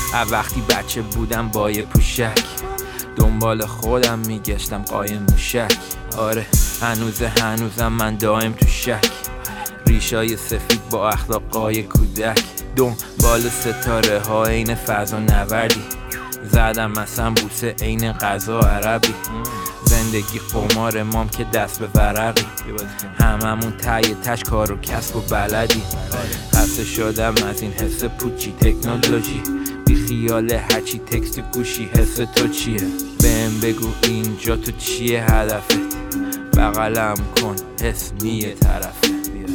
وقتی بچه بودم با یه پوشک دنبال خودم میگشتم قایم موشک. آره هنوزم من دائم تو شک، ریشای سفید با اخلاقای کودک. دنبال ستاره ها این فضا نوردی، زدم مثلا بوسه عین غذا عربی. زندگی قمار مام که دست به ورقی، هممون تای تش کار و کسب و بلدی. خسته شدم از این حس پوچی تکنولوژی، بی خیال هرچی تکست گوشی. حس تو چیه؟ بهم بگو اینجا تو چیه هدفت؟ بغلم کن حس نیه طرفه.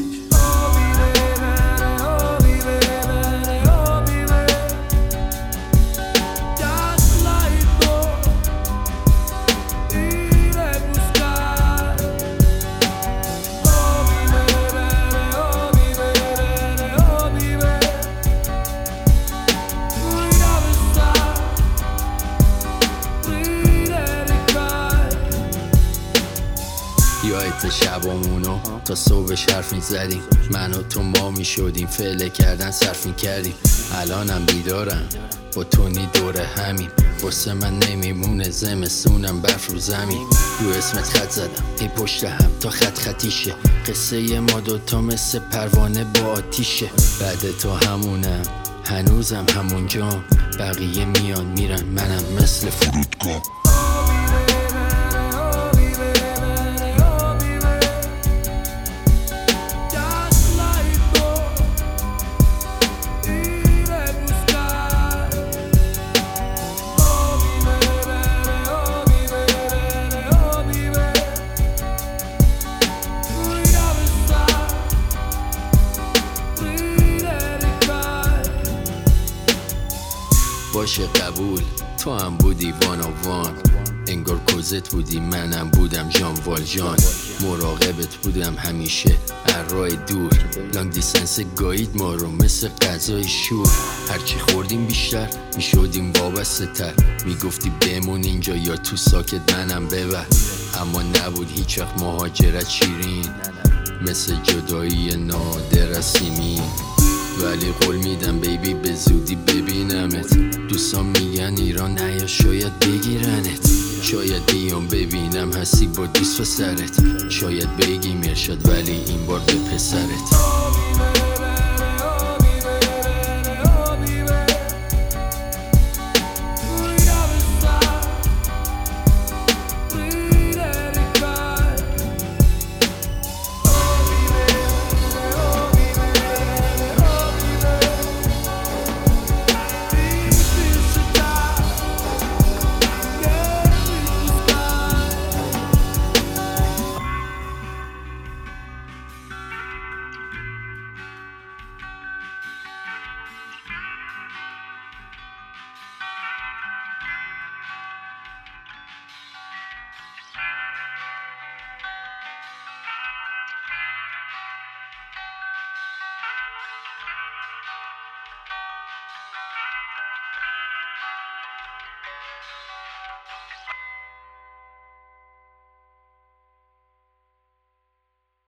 یادت شبامونو تا صبح حرف میزدیم، من و تو ما میشدیم فعله کردن صرف میکردیم. الانم بیدارم با تونی دور همین، واسه من نمیمونه زمستونم برف رو زمین. رو اسمت خط زدم ای پشت هم تا خط خطیشه، قصه ما دوتا مثل پروانه با آتیشه. بعد تو همونم هنوزم همونجام، بقیه میان میرن منم مثل فرودگاه. باشه قبول، تو هم بودی وان و وان، انگار کوزت بودی منم بودم جان والجان. مراقبت بودم همیشه راه دور، لانگ دیستنس گایید ما رو مثل غذای شور. هرچی خوردیم بیشتر میشدیم وابسته تر، میگفتی بمون اینجا یا تو ساکت منم ببر. اما نبود هیچ وقت مهاجرت شیرین، مثل جدایی نادر از سیمین. ولی قول میدم بیبی به زودی ببینمت. دوستان میگن ایران نیا شاید بگیرنت، شاید بیام ببینم هستی با دوست و سرت. شاید بگی مرشد ولی این بار به پسرت.